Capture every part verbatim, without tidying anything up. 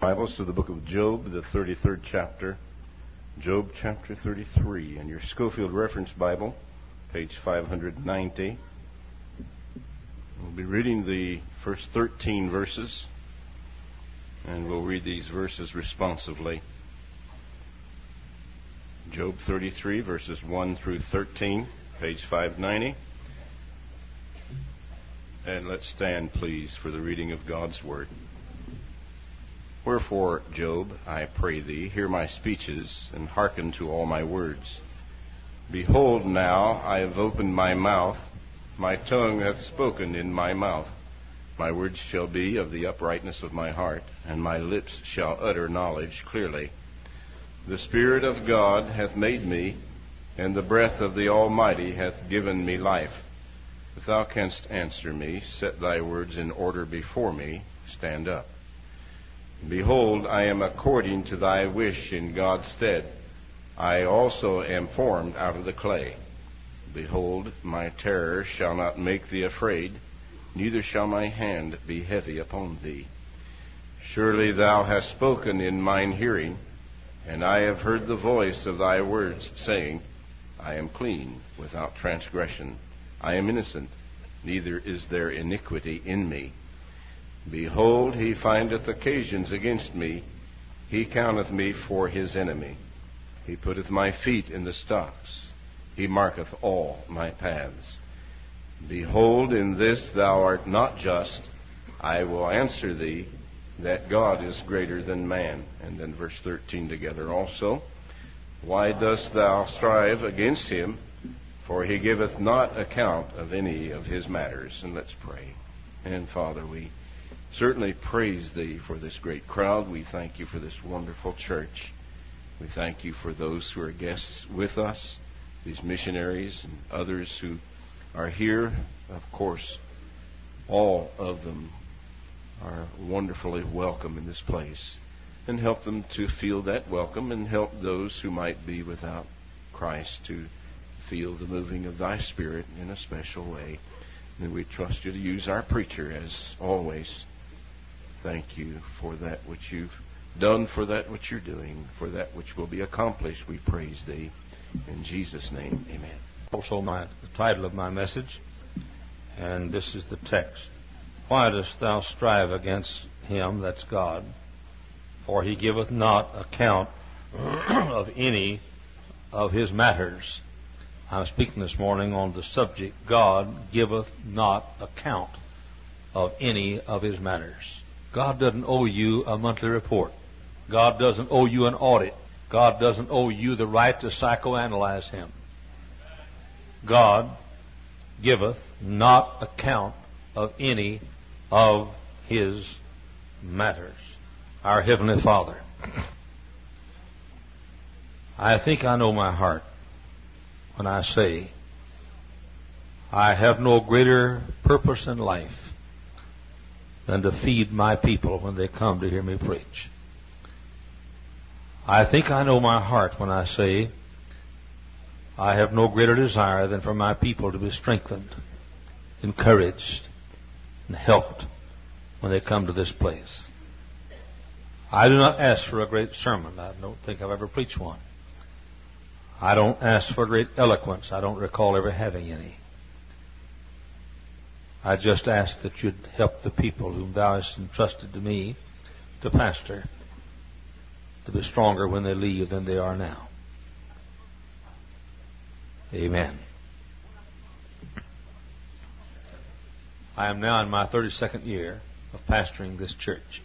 Bibles to the book of Job, the thirty-third chapter. Job chapter thirty-three. And your Schofield Reference Bible, page five ninety. We'll be reading the first thirteen verses, and we'll read these verses responsively. Job thirty-three, verses one through thirteen, page five ninety. And let's stand, please, for the reading of God's Word. Wherefore, Job, I pray thee, hear my speeches, and hearken to all my words. Behold, now I have opened my mouth, my tongue hath spoken in my mouth. My words shall be of the uprightness of my heart, and my lips shall utter knowledge clearly. The Spirit of God hath made me, and the breath of the Almighty hath given me life. If thou canst answer me, set thy words in order before me, stand up. Behold, I am according to thy wish in God's stead. I also am formed out of the clay. Behold, my terror shall not make thee afraid, neither shall my hand be heavy upon thee. Surely thou hast spoken in mine hearing, and I have heard the voice of thy words, saying, I am clean, without transgression. I am innocent, neither is there iniquity in me. Behold, he findeth occasions against me. He counteth me for his enemy. He putteth my feet in the stocks. He marketh all my paths. Behold, in this thou art not just. I will answer thee that God is greater than man. And then verse thirteen together also. Why dost thou strive against him? For he giveth not account of any of his matters. And let's pray. And Father, we certainly praise thee for this great crowd. We thank you for this wonderful church. We thank you for those who are guests with us, these missionaries and others who are here. Of course, all of them are wonderfully welcome in this place. And help them to feel that welcome, and help those who might be without Christ to feel the moving of thy Spirit in a special way. And we trust you to use our preacher as always. Thank you for that which you've done, for that which you're doing, for that which will be accomplished. We praise thee. In Jesus' name, amen. Also my, the title of my message, and this is the text. Why dost thou strive against him, that's God, for he giveth not account of any of his matters. I'm speaking this morning on the subject, God giveth not account of any of his matters. God doesn't owe you a monthly report. God doesn't owe you an audit. God doesn't owe you the right to psychoanalyze him. God giveth not account of any of his matters. Our Heavenly Father, I think I know my heart when I say I have no greater purpose in life than to feed my people when they come to hear me preach. I think I know my heart when I say I have no greater desire than for my people to be strengthened, encouraged, and helped when they come to this place. I do not ask for a great sermon. I don't think I've ever preached one. I don't ask for great eloquence. I don't recall ever having any. I just ask that you'd help the people whom thou hast entrusted to me to pastor to be stronger when they leave than they are now. Amen. I am now in my thirty-second year of pastoring this church.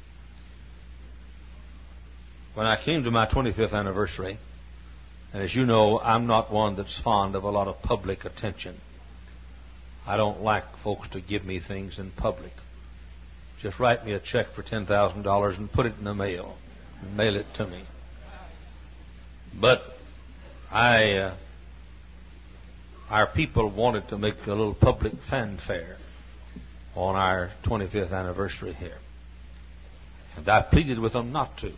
When I came to my twenty-fifth anniversary, and as you know, I'm not one that's fond of a lot of public attention. I don't like folks to give me things in public. Just write me a check for ten thousand dollars and put it in the mail and mail it to me. But I, uh, our people wanted to make a little public fanfare on our twenty-fifth anniversary here. And I pleaded with them not to.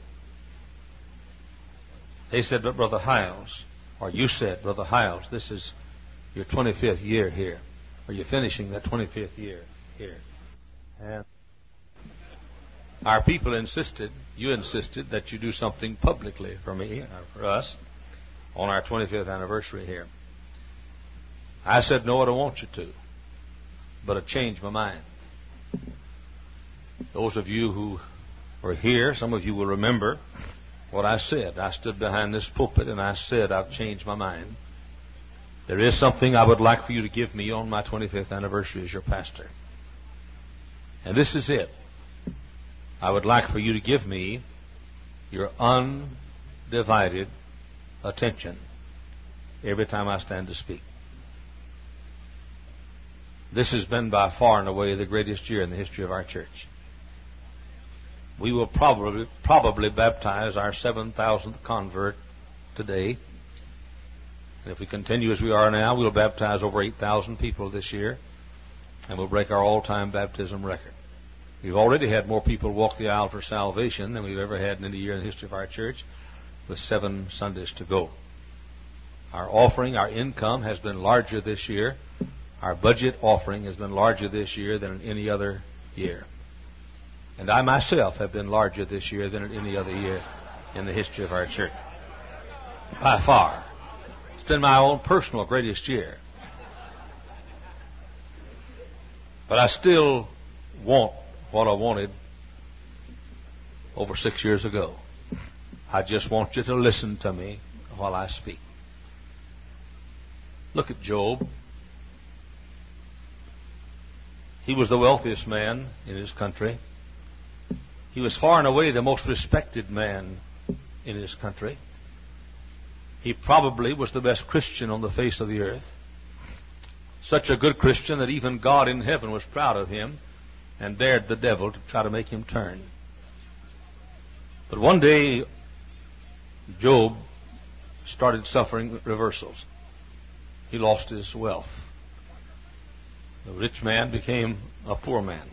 They said, but Brother Hiles, or you said, Brother Hiles, this is your twenty-fifth year here. Or you're finishing that twenty-fifth year here. And Our people insisted, you insisted, that you do something publicly for me, or for us, on our twenty-fifth anniversary here. I said, no, I don't want you to. But I changed my mind. Those of you who were here, some of you will remember what I said. I stood behind this pulpit and I said, I've changed my mind. There is something I would like for you to give me on my twenty-fifth anniversary as your pastor. And this is it. I would like for you to give me your undivided attention every time I stand to speak. This has been by far and away the greatest year in the history of our church. We will probably probably baptize our seven thousandth convert today. And if we continue as we are now, we'll baptize over eight thousand people this year, and we'll break our all-time baptism record. We've already had more people walk the aisle for salvation than we've ever had in any year in the history of our church, with seven Sundays to go. Our offering, our income has been larger this year. Our budget offering has been larger this year than in any other year. And I myself have been larger this year than in any other year in the history of our church. By far. It's been my own personal greatest year. But I still want what I wanted over six years ago. I just want you to listen to me while I speak. Look at Job. He was the wealthiest man in his country. He was far and away the most respected man in his country. He probably was the best Christian on the face of the earth. Such a good Christian that even God in heaven was proud of him and dared the devil to try to make him turn. But one day, Job started suffering reversals. He lost his wealth. The rich man became a poor man.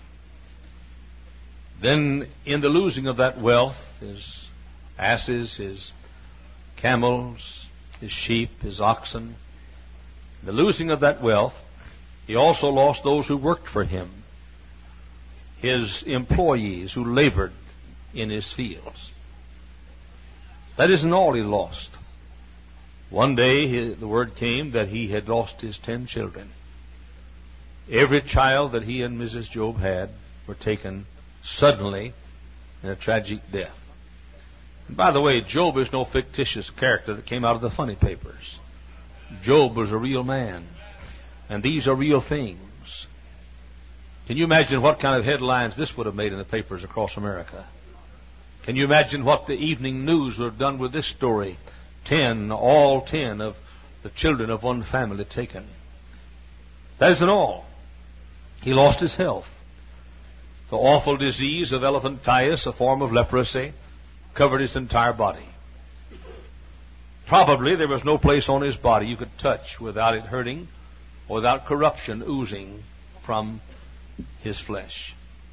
Then, in the losing of that wealth, his asses, his camels, his sheep, his oxen, the losing of that wealth, he also lost those who worked for him, his employees who labored in his fields. That isn't all he lost. One day, he, the word came that he had lost his ten children. Every child that he and Missus Job had were taken suddenly in a tragic death. And by the way, Job is no fictitious character that came out of the funny papers. Job was a real man. And these are real things. Can you imagine what kind of headlines this would have made in the papers across America? Can you imagine what the evening news would have done with this story? Ten, all ten of the children of one family taken. That isn't all. He lost his health. The awful disease of elephantiasis, a form of leprosy, covered his entire body. Probably there was no place on his body you could touch without it hurting or without corruption oozing from his flesh.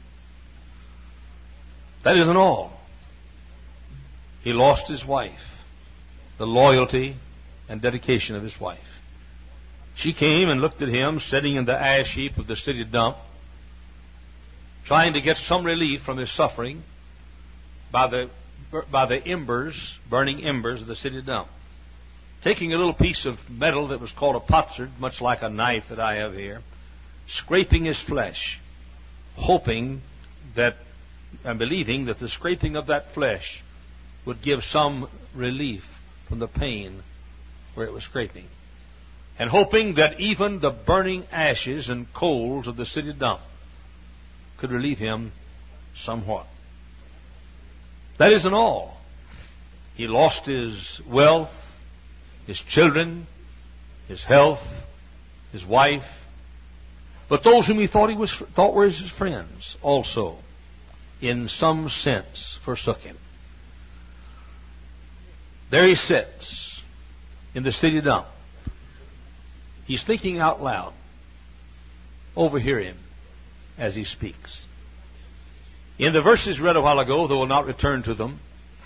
That isn't all. He lost his wife, the loyalty and dedication of his wife. She came and looked at him sitting in the ash heap of the city dump, trying to get some relief from his suffering by the by the embers, burning embers of the city dump. Taking a little piece of metal that was called a potsherd, much like a knife that I have here, scraping his flesh, hoping that and believing that the scraping of that flesh would give some relief from the pain where it was scraping. And hoping that even the burning ashes and coals of the city dump could relieve him somewhat. That isn't all. He lost his wealth, his children, his health, his wife. But those whom he thought he was thought were his friends also, in some sense, forsook him. There he sits in the city dump. He's thinking out loud. Overhear him as he speaks. In the verses read a while ago, though we'll not return to them,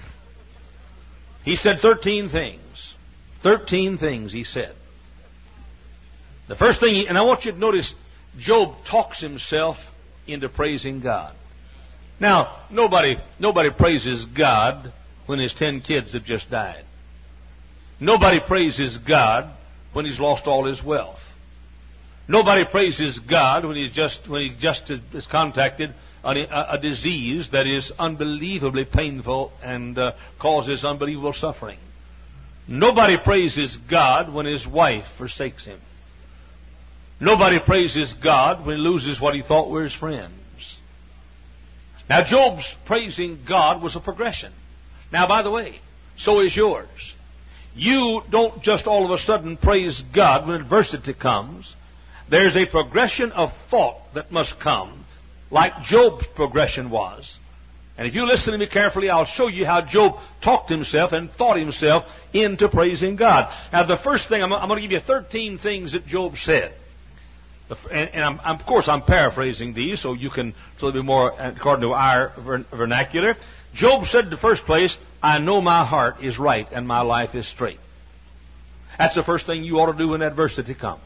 he said thirteen things. Thirteen things he said. The first thing, he, and I want you to notice, Job talks himself into praising God. Now, nobody, nobody praises God when his ten kids have just died. Nobody praises God when he's lost all his wealth. Nobody praises God when he's just when he just is contacted a, a, a disease that is unbelievably painful and uh, causes unbelievable suffering. Nobody praises God when his wife forsakes him. Nobody praises God when he loses what he thought were his friends. Now, Job's praising God was a progression. Now, by the way, so is yours. You don't just all of a sudden praise God when adversity comes. There's a progression of thought that must come, like Job's progression was. And if you listen to me carefully, I'll show you how Job talked himself and thought himself into praising God. Now, the first thing, I'm, I'm going to give you thirteen things that Job said. And, and I'm, I'm, of course, I'm paraphrasing these, so you can, so it'll be more according to our vernacular. Job said in the first place, I know my heart is right and my life is straight. That's the first thing you ought to do when adversity comes.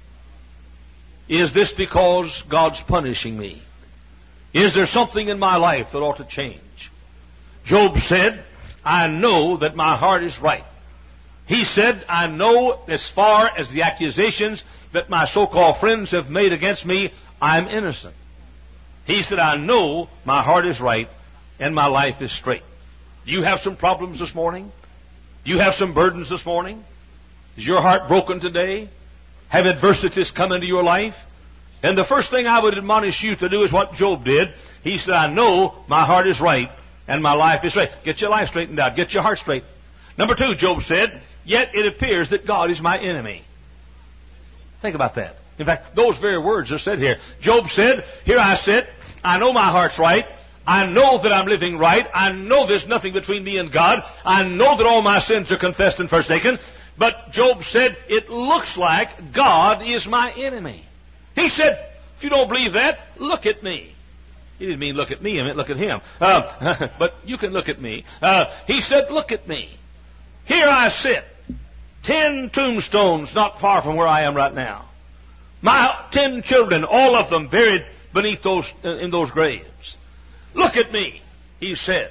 Is this because God's punishing me? Is there something in my life that ought to change? Job said, I know that my heart is right. He said, I know as far as the accusations that my so-called friends have made against me, I'm innocent. He said, I know my heart is right and my life is straight. Do you have some problems this morning? Do you have some burdens this morning? Is your heart broken today? Have adversities come into your life? And the first thing I would admonish you to do is what Job did. He said, I know my heart is right and my life is straight. Get your life straightened out. Get your heart straight. Number two, Job said, yet it appears that God is my enemy. Think about that. In fact, those very words are said here. Job said, here I sit. I know my heart's right. I know that I'm living right. I know there's nothing between me and God. I know that all my sins are confessed and forsaken. But Job said, it looks like God is my enemy. He said, if you don't believe that, look at me. He didn't mean look at me, I meant look at him. Uh, but you can look at me. Uh, he said, look at me. Here I sit. Ten tombstones not far from where I am right now. My ten children, all of them buried beneath those, uh, in those graves. Look at me, he said.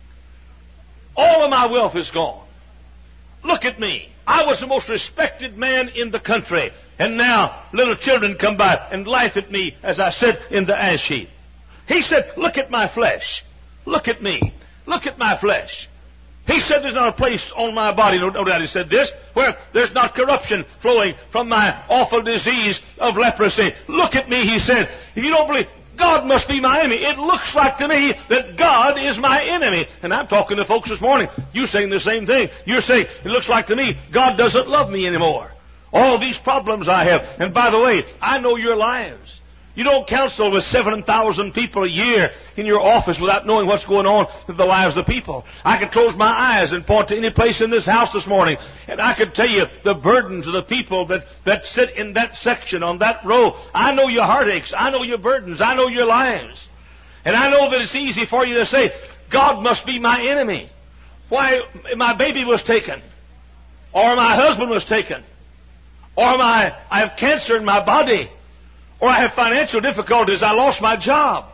All of my wealth is gone. Look at me. I was the most respected man in the country. And now little children come by and laugh at me as I sit in the ash heap. He said, look at my flesh. Look at me. Look at my flesh. He said there's not a place on my body, no doubt he said this, where there's not corruption flowing from my awful disease of leprosy. Look at me, he said. If you don't believe, God must be my enemy. It looks like to me that God is my enemy. And I'm talking to folks this morning. You're saying the same thing. You're saying, it looks like to me, God doesn't love me anymore. All these problems I have. And by the way, I know your lives. You don't counsel with seven thousand people a year in your office without knowing what's going on with the lives of the people. I could close my eyes and point to any place in this house this morning, and I could tell you the burdens of the people that, that sit in that section, on that row. I know your heartaches. I know your burdens. I know your lives. And I know that it's easy for you to say, God must be my enemy. Why, my baby was taken, or my husband was taken, or my, I have cancer in my body, or I have financial difficulties, I lost my job,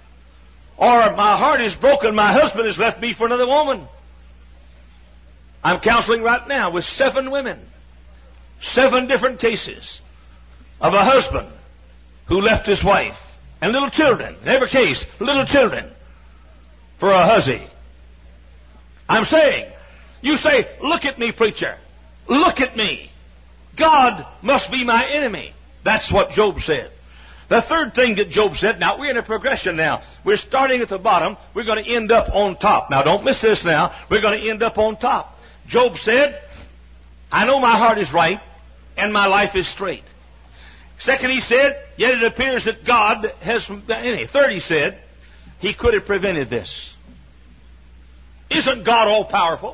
or my heart is broken, my husband has left me for another woman. I'm counseling right now with seven women, seven different cases of a husband who left his wife, and little children, in every case, little children, for a hussy. I'm saying, you say, look at me, preacher, look at me. God must be my enemy. That's what Job said. The third thing that Job said, now we're in a progression now. We're starting at the bottom. We're going to end up on top. Now don't miss this now. We're going to end up on top. Job said, I know my heart is right and my life is straight. Second, he said, yet it appears that God has... Third, he said, he could have prevented this. Isn't God all-powerful?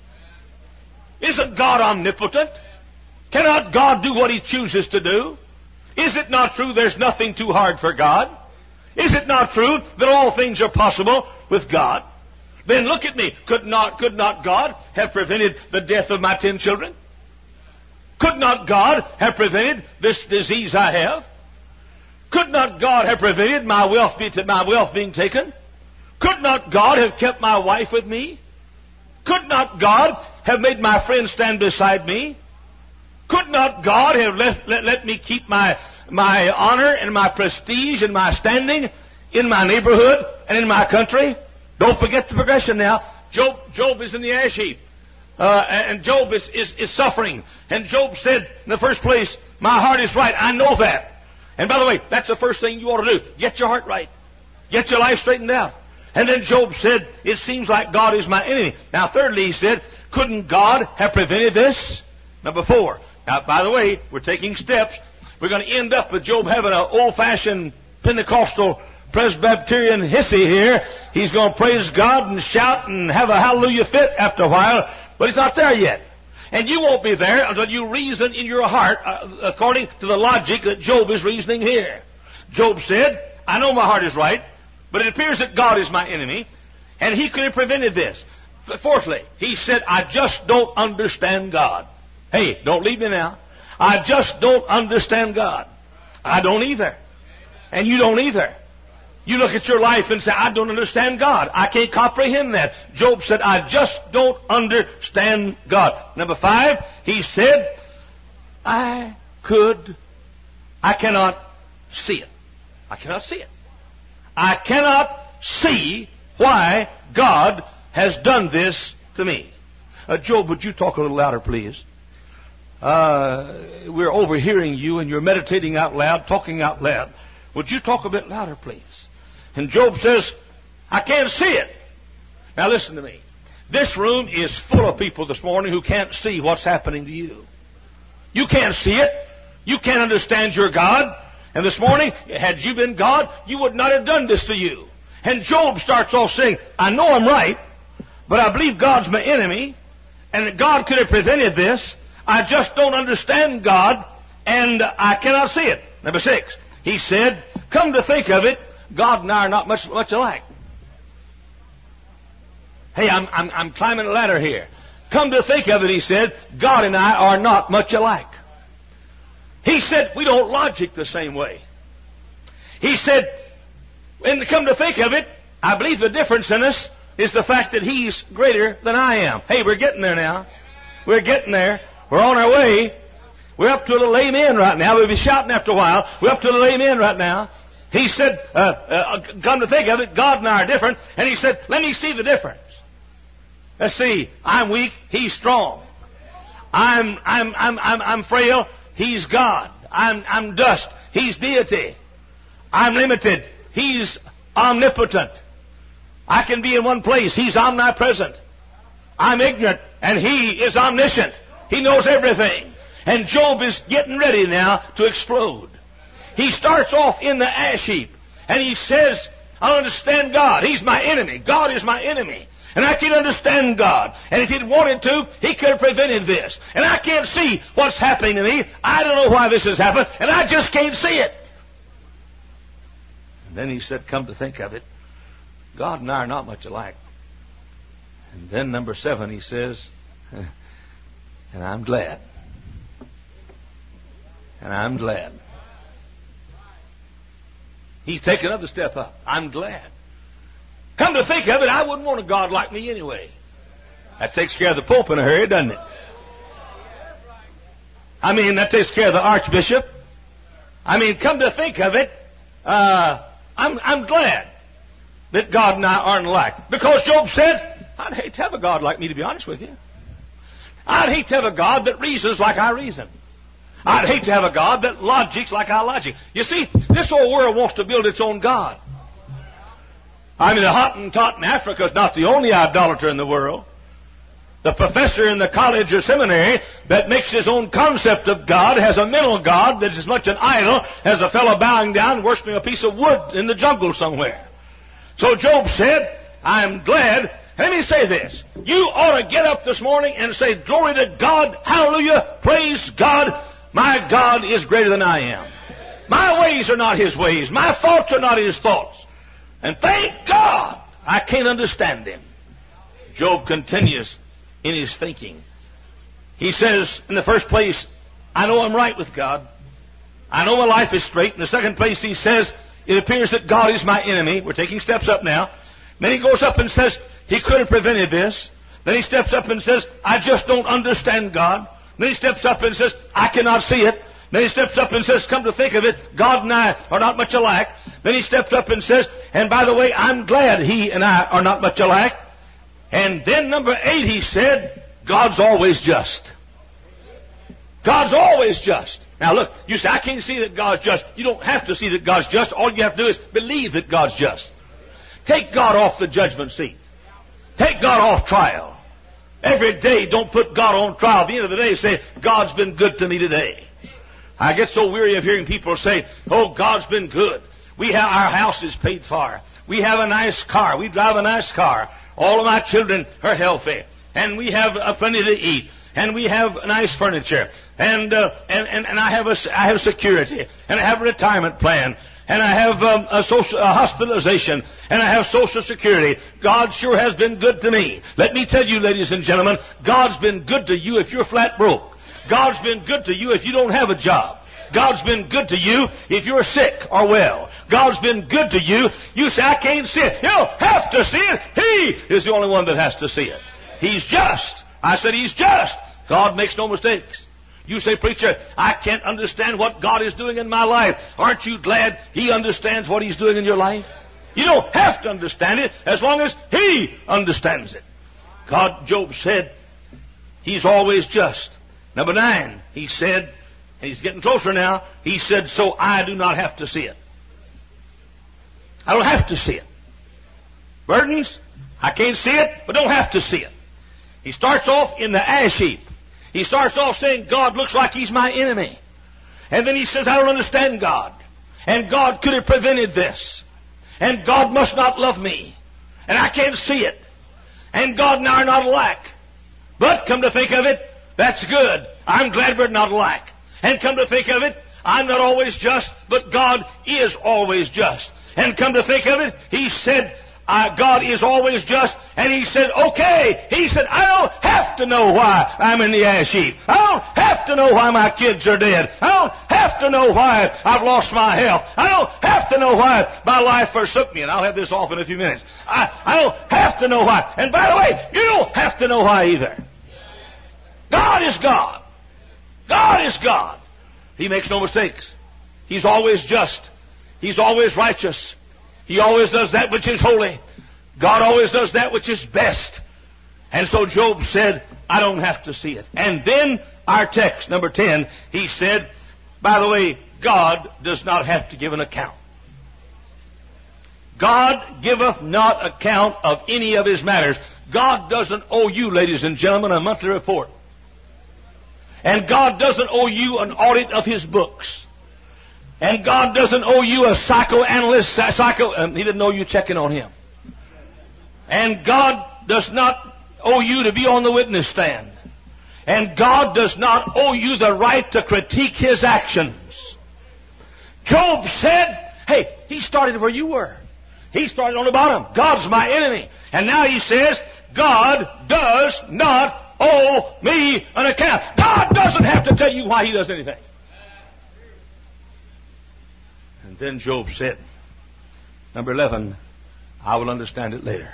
Isn't God omnipotent? Cannot God do what He chooses to do? Is it not true there's nothing too hard for God? Is it not true that all things are possible with God? Then look at me. Could not, could not God have prevented the death of my ten children? Could not God have prevented this disease I have? Could not God have prevented my wealth, be, my wealth being taken? Could not God have kept my wife with me? Could not God have made my friend stand beside me? Could not God have let, let, let me keep my, my honor and my prestige and my standing in my neighborhood and in my country? Don't forget the progression now. Job, Job is in the ash heap. Uh, and Job is, is, is suffering. And Job said, in the first place, my heart is right. I know that. And by the way, that's the first thing you ought to do. Get your heart right. Get your life straightened out. And then Job said, it seems like God is my enemy. Now, thirdly, he said, couldn't God have prevented this? Number four. Now, by the way, we're taking steps. We're going to end up with Job having an old-fashioned Pentecostal Presbyterian hissy here. He's going to praise God and shout and have a hallelujah fit after a while, but he's not there yet. And you won't be there until you reason in your heart uh, according to the logic that Job is reasoning here. Job said, I know my heart is right, but it appears that God is my enemy, and he could have prevented this. Fourthly, he said, I just don't understand God. Hey, don't leave me now. I just don't understand God. I don't either. And you don't either. You look at your life and say, I don't understand God. I can't comprehend that. Job said, I just don't understand God. Number five, he said, I could, I cannot see it. I cannot see it. I cannot see why God has done this to me. Uh, Job, would you talk a little louder, please? Uh, we're overhearing you and you're meditating out loud, talking out loud. Would you talk a bit louder, please? And Job says, I can't see it. Now listen to me. This room is full of people this morning who can't see what's happening to you. You can't see it. You can't understand your God. And this morning, had you been God, you would not have done this to you. And Job starts off saying, I know I'm right, but I believe God's my enemy, and that God could have prevented this. I just don't understand God, and I cannot see it. Number six, he said, come to think of it, God and I are not much much alike. Hey, I'm, I'm, I'm climbing a ladder here. Come to think of it, he said, God and I are not much alike. He said, we don't logic the same way. He said, and come to think of it, I believe the difference in us is the fact that he's greater than I am. Hey, we're getting there now. We're getting there. We're on our way. We're up to a little amen right now. We'll be shouting after a while. We're up to a little amen right now. He said, uh, uh, come to think of it, God and I are different. And he said, let me see the difference. Let's see. I'm weak. He's strong. I'm, I'm, I'm, I'm, I'm frail. He's God. I'm, I'm dust. He's deity. I'm limited. He's omnipotent. I can be in one place. He's omnipresent. I'm ignorant, and he is omniscient. He knows everything. And Job is getting ready now to explode. He starts off in the ash heap, and he says, I don't understand God. He's my enemy. God is my enemy. And I can't understand God. And if he'd wanted to, he could have prevented this. And I can't see what's happening to me. I don't know why this has happened, and I just can't see it. And then he said, come to think of it, God and I are not much alike. And then number seven, he says, and I'm glad. And I'm glad. He's taken another step up. I'm glad. Come to think of it, I wouldn't want a God like me anyway. That takes care of the Pope in a hurry, doesn't it? I mean, that takes care of the Archbishop. I mean, come to think of it, uh, I'm, I'm glad that God and I aren't alike. Because Job said, I'd hate to have a God like me, to be honest with you. I'd hate to have a God that reasons like I reason. I'd hate to have a God that logics like I logic. You see, this whole world wants to build its own God. I mean, the Hottentot in Africa is not the only idolater in the world. The professor in the college or seminary that makes his own concept of God has a mental God that is as much an idol as a fellow bowing down and worshiping a piece of wood in the jungle somewhere. So Job said, I'm glad. Let me say this. You ought to get up this morning and say, glory to God, hallelujah, praise God. My God is greater than I am. My ways are not his ways. My thoughts are not his thoughts. And thank God I can't understand him. Job continues in his thinking. He says, in the first place, I know I'm right with God. I know my life is straight. In the second place, he says, it appears that God is my enemy. We're taking steps up now. Then he goes up and says, he could have prevented this. Then he steps up and says, I just don't understand God. Then he steps up and says, I cannot see it. Then he steps up and says, come to think of it, God and I are not much alike. Then he steps up and says, and by the way, I'm glad he and I are not much alike. And then number eight, he said, God's always just. God's always just. Now look, you say, I can't see that God's just. You don't have to see that God's just. All you have to do is believe that God's just. Take God off the judgment seat. Take God off trial. Every day, don't put God on trial. At the end of the day, say, God's been good to me today. I get so weary of hearing people say, oh, God's been good. We have our house is paid for. We have a nice car. We drive a nice car. All of my children are healthy. And we have uh, plenty to eat. And we have nice furniture. And, uh, and, and, and I have a, I have security. And I have a retirement plan. And I have um, a, social, a hospitalization, and I have Social Security. God sure has been good to me. Let me tell you, ladies and gentlemen, God's been good to you if you're flat broke. God's been good to you if you don't have a job. God's been good to you if you're sick or well. God's been good to you. You say, I can't see it. You don't have to see it. He is the only one that has to see it. He's just. I said He's just. God makes no mistakes. You say, preacher, I can't understand what God is doing in my life. Aren't you glad He understands what He's doing in your life? You don't have to understand it as long as He understands it. God, Job said, He's always just. Number nine, he said, and he's getting closer now, he said, so I do not have to see it. I don't have to see it. Burdens, I can't see it, but don't have to see it. He starts off in the ash heap. He starts off saying, God looks like He's my enemy. And then he says, I don't understand God. And God could have prevented this. And God must not love me. And I can't see it. And God and I are not alike. But come to think of it, that's good. I'm glad we're not alike. And come to think of it, I'm not always just, but God is always just. And come to think of it, He said, Uh, God is always just, and He said, okay. He said, I don't have to know why I'm in the ash heap. I don't have to know why my kids are dead. I don't have to know why I've lost my health. I don't have to know why my life forsook me. And I'll have this off in a few minutes. I, I don't have to know why. And by the way, you don't have to know why either. God is God. God is God. He makes no mistakes. He's always just. He's always righteous. He always does that which is holy. God always does that which is best. And so Job said, I don't have to see it. And then our text, number ten, he said, by the way, God does not have to give an account. God giveth not account of any of His matters. God doesn't owe you, ladies and gentlemen, a monthly report. And God doesn't owe you an audit of His books. And God doesn't owe you a psychoanalyst, psycho, um, He didn't owe you checking on Him. And God does not owe you to be on the witness stand. And God does not owe you the right to critique His actions. Job said, hey, he started where you were. He started on the bottom. God's my enemy. And now he says, God does not owe me an account. God doesn't have to tell you why He does anything. And then Job said, number eleven, I will understand it later.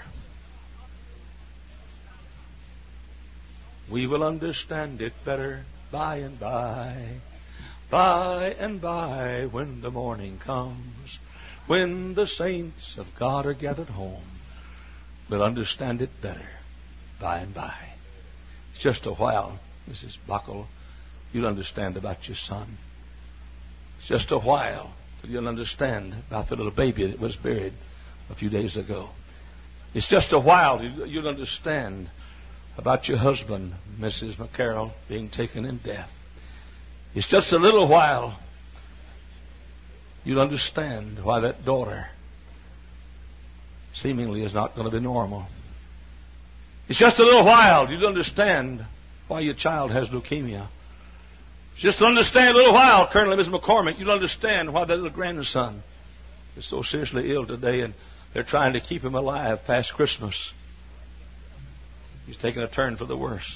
We will understand it better by and by, by and by, when the morning comes, when the saints of God are gathered home. We'll understand it better by and by. It's just a while, Missus Buckle, you'll understand about your son. It's just a while till you'll understand about the little baby that was buried a few days ago. It's just a while till you'll understand about your husband, Missus McCarroll, being taken in death. It's just a little while you'll understand why that daughter seemingly is not going to be normal. It's just a little while you'll understand why your child has leukemia. Just to understand a little while, Colonel and Missus McCormick, you'll understand why that little grandson is so seriously ill today, and they're trying to keep him alive past Christmas. He's taking a turn for the worse.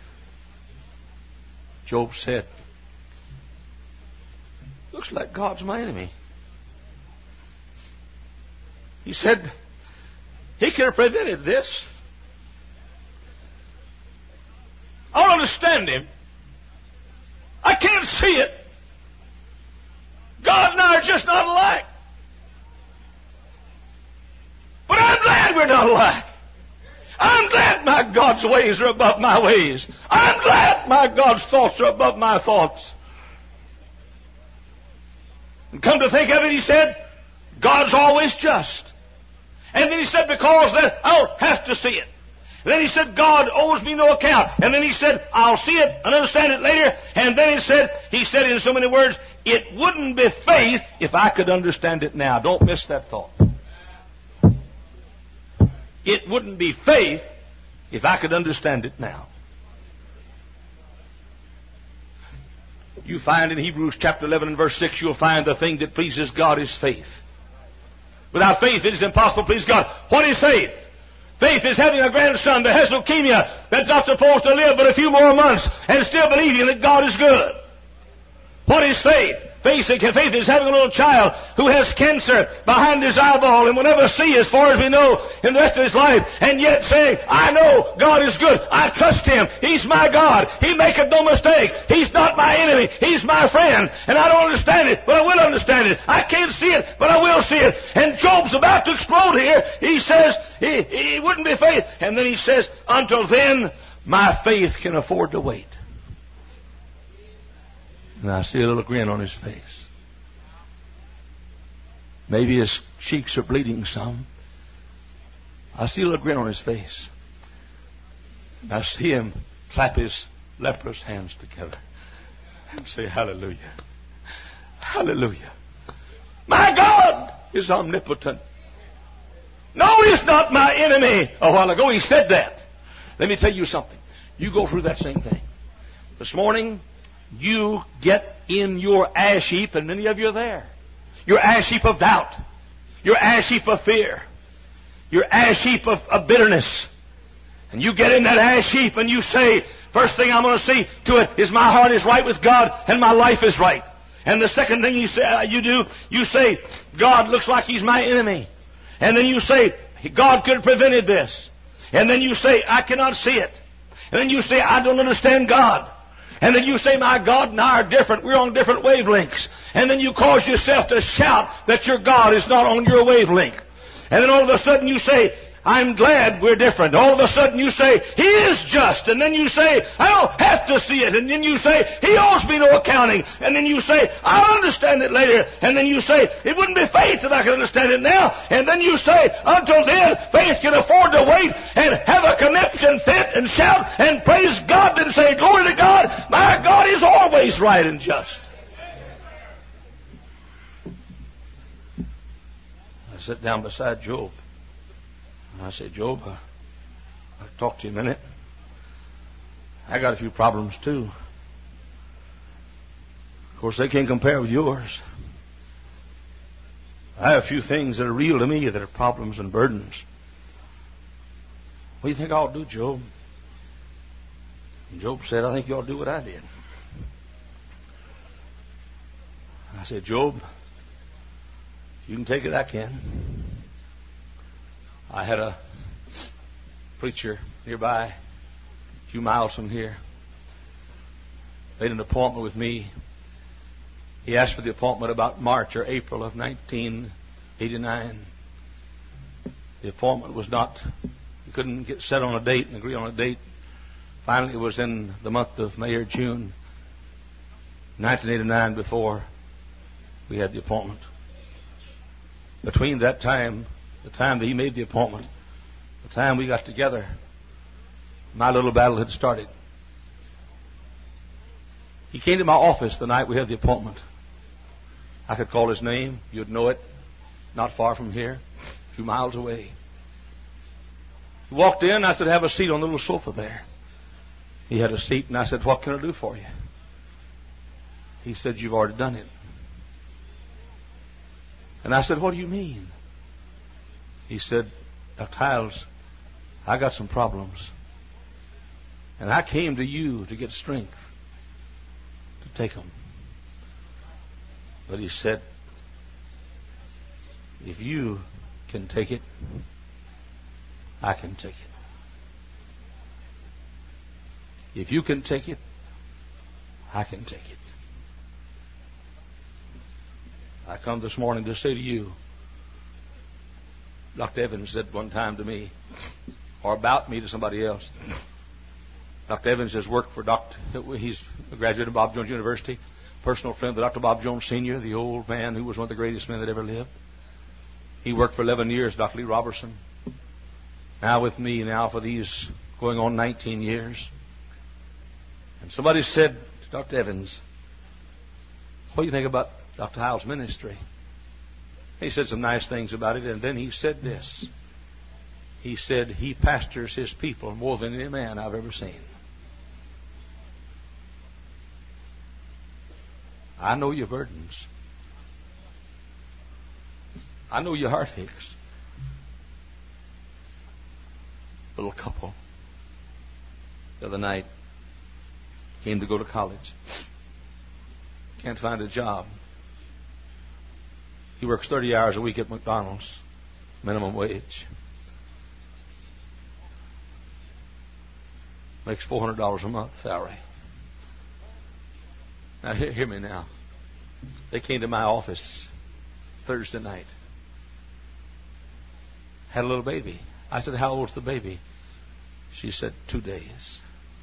Job said, looks like God's my enemy. He said, He could have prevented this. I don't understand Him. I can't see it. God and I are just not alike. But I'm glad we're not alike. I'm glad my God's ways are above my ways. I'm glad my God's thoughts are above my thoughts. And come to think of it, he said, God's always just. And then he said, because that I'll have to see it. And then he said, God owes me no account. And then he said, I'll see it and understand it later. And then he said, he said in so many words, it wouldn't be faith if I could understand it now. Don't miss that thought. It wouldn't be faith if I could understand it now. You find in Hebrews chapter eleven and verse six, you'll find the thing that pleases God is faith. Without faith it is impossible to please God. What is faith? Faith is having a grandson that has leukemia, that's not supposed to live but a few more months, and still believing that God is good. What is faith? Faith, faith is having a little child who has cancer behind his eyeball and will never see as far as we know in the rest of his life, and yet saying, I know God is good. I trust Him. He's my God. He maketh no mistake. He's not my enemy. He's my friend. And I don't understand it, but I will understand it. I can't see it, but I will see it. And Job's about to explode here. He says, he, he wouldn't be faith. And then he says, until then, my faith can afford to wait. And I see a little grin on his face. Maybe his cheeks are bleeding some. I see a little grin on his face. And I see him clap his leprous hands together and say, hallelujah. Hallelujah. My God is omnipotent. No, He's not my enemy. A while ago He said that. Let me tell you something. You go through that same thing. This morning, you get in your ash heap, and many of you are there. Your ash heap of doubt. Your ash heap of fear. Your ash heap of, of bitterness. And you get in that ash heap and you say, first thing I'm going to see to it is my heart is right with God and my life is right. And the second thing you say, uh, you do, you say, God looks like He's my enemy. And then you say, God could have prevented this. And then you say, I cannot see it. And then you say, I don't understand God. And then you say, my God and I are different. We're on different wavelengths. And then you cause yourself to shout that your God is not on your wavelength. And then all of a sudden you say, I'm glad we're different. All of a sudden you say, He is just. And then you say, I don't have to see it. And then you say, He owes me no accounting. And then you say, I'll understand it later. And then you say, it wouldn't be faith that I can understand it now. And then you say, until then, faith can afford to wait and have a conniption fit and shout and praise God and say, glory to God. My God is always right and just. I sat down beside Job. And I said, Job, uh, I'll talk to you a minute. I got a few problems too. Of course, they can't compare with yours. I have a few things that are real to me that are problems and burdens. What do you think I'll do, Job? And Job said, I think you ought to do what I did. I said, Job, you can take it, I can. I had a preacher nearby, a few miles from here, made an appointment with me. He asked for the appointment about March or April of nineteen eighty-nine. The appointment was not, he couldn't get set on a date and agree on a date. Finally, it was in the month of May or June nineteen eighty-nine before we had the appointment. Between that time, the time that he made the appointment, the time we got together, my little battle had started. He came to my office the night we had the appointment. I could call his name. You'd know it. Not far from here, a few miles away. He walked in. I said, have a seat on the little sofa there. He had a seat, and I said, what can I do for you? He said, you've already done it. And I said, what do you mean? He said, Doctor Hiles, I got some problems. And I came to you to get strength to take them. But he said, if you can take it, I can take it. If you can take it, I can take it. I come this morning to say to you, Doctor Evans said one time to me, or about me to somebody else, Doctor Evans has worked for Doctor He's a graduate of Bob Jones University, personal friend of Doctor Bob Jones Senior, the old man who was one of the greatest men that ever lived. He worked for eleven years, Doctor Lee Robertson. Now with me now for these going on nineteen years. And somebody said to Doctor Evans, what do you think about Doctor Hyles' ministry? He said some nice things about it, and then he said this. He said, he pastors his people more than any man I've ever seen. I know your burdens. I know your heartaches. Little couple the other night came to go to college. Can't find a job. He works thirty hours a week at McDonald's, minimum wage. Makes four hundred dollars a month salary. Now, hear, hear me now. They came to my office Thursday night. Had a little baby. I said, how old's the baby? She said, two days.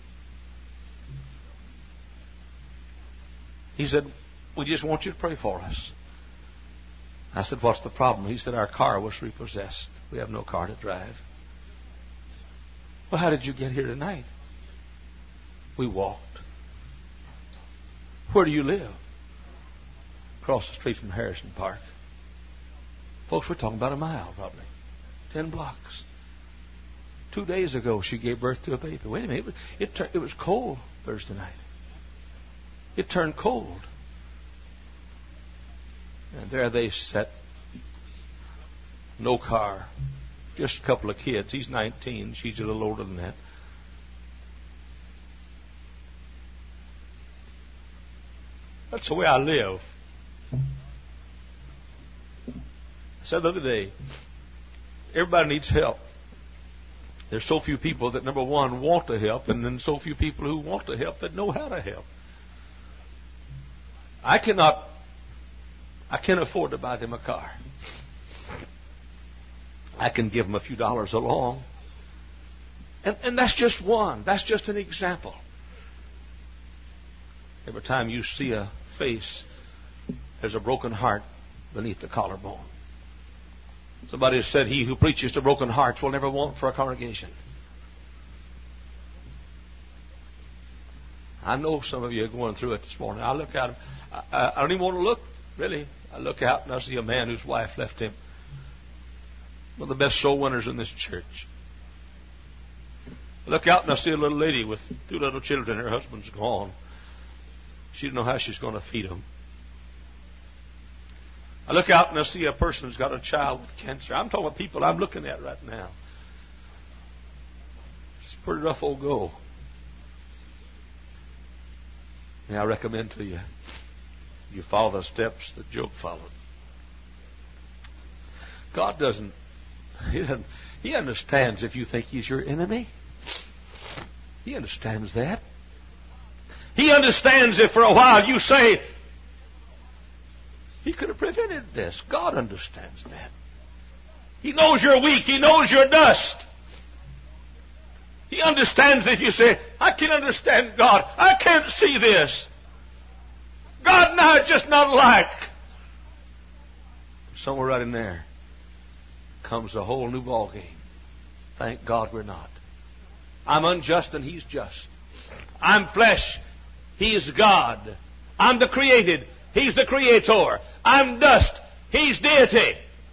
He said, we just want you to pray for us. I said, what's the problem? He said, our car was repossessed. We have no car to drive. Well, how did you get here tonight? We walked. Where do you live? Across the street from Harrison Park. Folks, we're talking about a mile, probably. Ten blocks. Two days ago, she gave birth to a baby. Wait a minute. It was, it, tur- it was cold Thursday night. It turned cold. And there they sat. No car. Just a couple of kids. He's nineteen. She's a little older than that. That's the way I live. I said the other day, everybody needs help. There's so few people that, number one, want to help, and then so few people who want to help that know how to help. I cannot, I can't afford to buy them a car. I can give them a few dollars along. And, and that's just one. That's just an example. Every time you see a face, there's a broken heart beneath the collarbone. Somebody has said, he who preaches to broken hearts will never want for a congregation. I know some of you are going through it this morning. I look out, I, I don't even want to look, really. I look out and I see a man whose wife left him. One of the best soul winners in this church. I look out and I see a little lady with two little children. Her husband's gone. She doesn't know how she's going to feed them. I look out and I see a person who's got a child with cancer. I'm talking about people I'm looking at right now. It's a pretty rough old go. And I recommend to you, you follow the steps that Job followed. God doesn't, he doesn't, he understands if you think he's your enemy. He understands that. He understands if for a while you say, he could have prevented this. God understands that. He knows you're weak. He knows you're dust. He understands if you say, I can't understand God. I can't see this. God and I are just not alike. Somewhere right in there comes a whole new ball game. Thank God we're not. I'm unjust and He's just. I'm flesh. He's God. I'm the created. He's the creator. I'm dust. He's deity.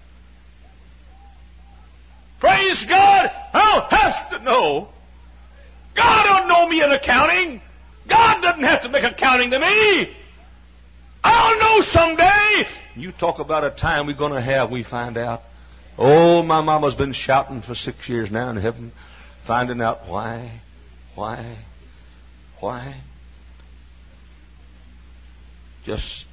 Praise God. I'll have to know. God don't know me in accounting. God doesn't have to make accounting to me. I'll know someday. You talk about a time we're going to have, we find out. Oh, my mama's been shouting for six years now in heaven, finding out why, why, why. Just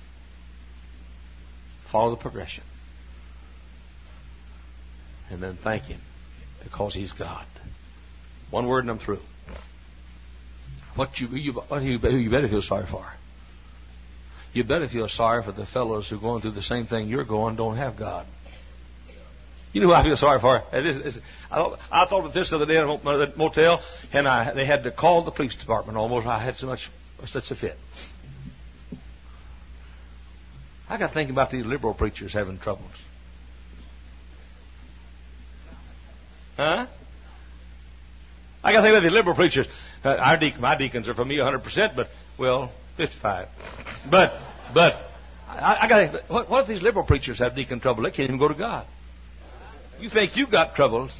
follow the progression. And then thank Him Because He's God. One word and I'm through. What you, you, what you, you better feel sorry for? You better feel sorry for the fellows who are going through the same thing you're going, don't have God. You know who I feel sorry for? It is, it's, I, I thought of this the other day at a motel, and I, they had to call the police department almost. I had so much, such a fit. I got thinking about these liberal preachers having troubles. Huh? I got to think about these liberal preachers. Uh, our deacon, my deacons are for me one hundred percent, but, well, fifty-five. But, but, I, I got to think, what, what if these liberal preachers have deacon trouble? They can't even go to God. You think you got troubles?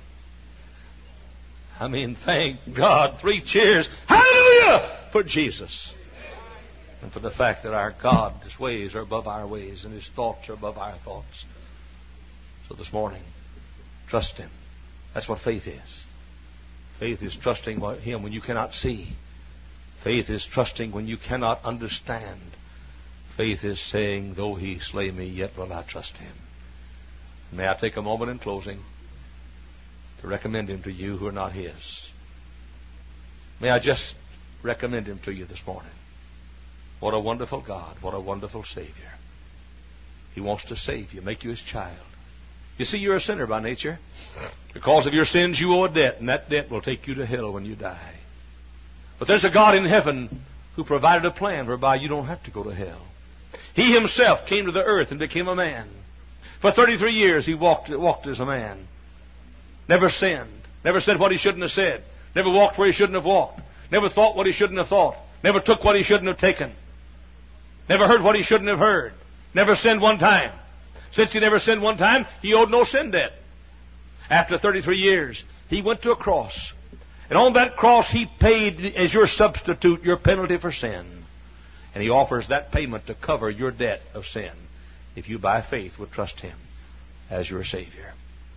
I mean, thank God. Three cheers. Hallelujah! For Jesus. And for the fact that our God, His ways are above our ways and His thoughts are above our thoughts. So this morning, trust Him. That's what faith is. Faith is trusting Him when you cannot see. Faith is trusting when you cannot understand. Faith is saying, though He slay me, yet will I trust Him. May I take a moment in closing to recommend Him to you who are not His. May I just recommend Him to you this morning. What a wonderful God. What a wonderful Savior. He wants to save you, make you His child. You see, you're a sinner by nature. Because of your sins, you owe a debt, and that debt will take you to hell when you die. But there's a God in heaven who provided a plan whereby you don't have to go to hell. He Himself came to the earth and became a man. For thirty-three years He walked, walked as a man. Never sinned. Never said what He shouldn't have said. Never walked where He shouldn't have walked. Never thought what He shouldn't have thought. Never took what He shouldn't have taken. Never heard what He shouldn't have heard. Never sinned one time. Since He never sinned one time, He owed no sin debt. After thirty-three years, He went to a cross. And on that cross, He paid as your substitute, your penalty for sin. And He offers that payment to cover your debt of sin, if you by faith would trust Him as your Savior.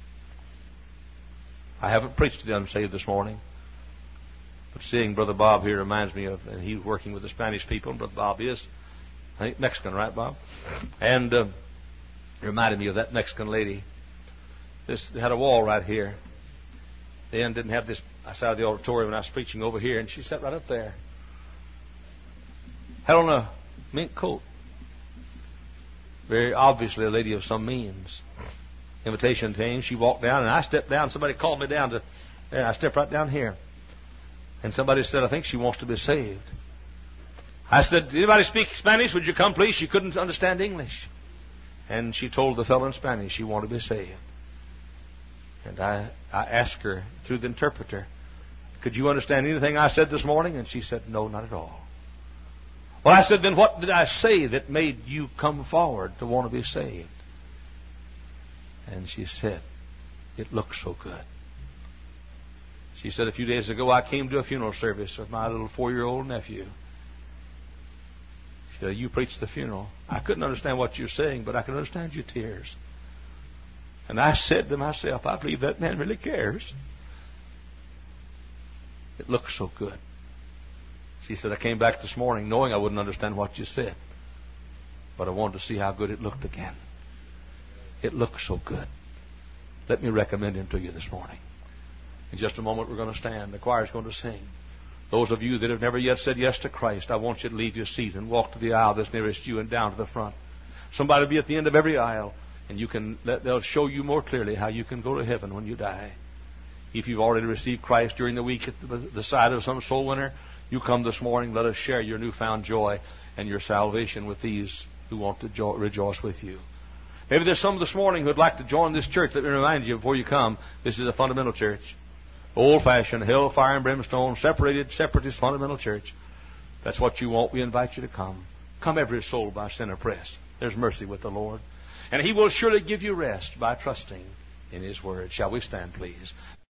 I haven't preached to the unsaved this morning, but seeing Brother Bob here reminds me of, and he's working with the Spanish people, and Brother Bob is, I think, Mexican, right, Bob? And uh, it reminded me of that Mexican lady. This they had a wall right here. Then didn't have this outside the auditorium when I was preaching over here, and she sat right up there. Had on a mink coat. Very obviously a lady of some means. Invitation came. She walked down, and I stepped down. Somebody called me down to there. I stepped right down here. And somebody said, I think she wants to be saved. I said, anybody speak Spanish? Would you come, please? She couldn't understand English. And she told the fellow in Spanish she wanted to be saved. And I, I asked her through the interpreter, could you understand anything I said this morning? And she said, no, not at all. Well, I said, then what did I say that made you come forward to want to be saved? And she said, it looks so good. She said, a few days ago I came to a funeral service with my little four-year-old nephew. She said, you preached the funeral. I couldn't understand what you're saying, but I could understand your tears. And I said to myself, I believe that man really cares. It looks so good. She said, I came back this morning knowing I wouldn't understand what you said, but I wanted to see how good it looked again. It looks so good. Let me recommend him to you this morning. In just a moment we're going to stand. The choir's going to sing. Those of you that have never yet said yes to Christ, I want you to leave your seat and walk to the aisle that's nearest you and down to the front. Somebody will be at the end of every aisle, and you can let, they'll show you more clearly how you can go to heaven when you die. If you've already received Christ during the week at the, the side of some soul winner, you come this morning. Let us share your newfound joy and your salvation with these who want to jo- rejoice with you. Maybe there's some this morning who would like to join this church. Let me remind you before you come, this is a fundamental church. Old-fashioned, hell, fire, and brimstone, separated, separatist fundamental church. That's what you want. We invite you to come. Come every soul by sin oppressed. There's mercy with the Lord. And He will surely give you rest by trusting in His Word. Shall we stand, please?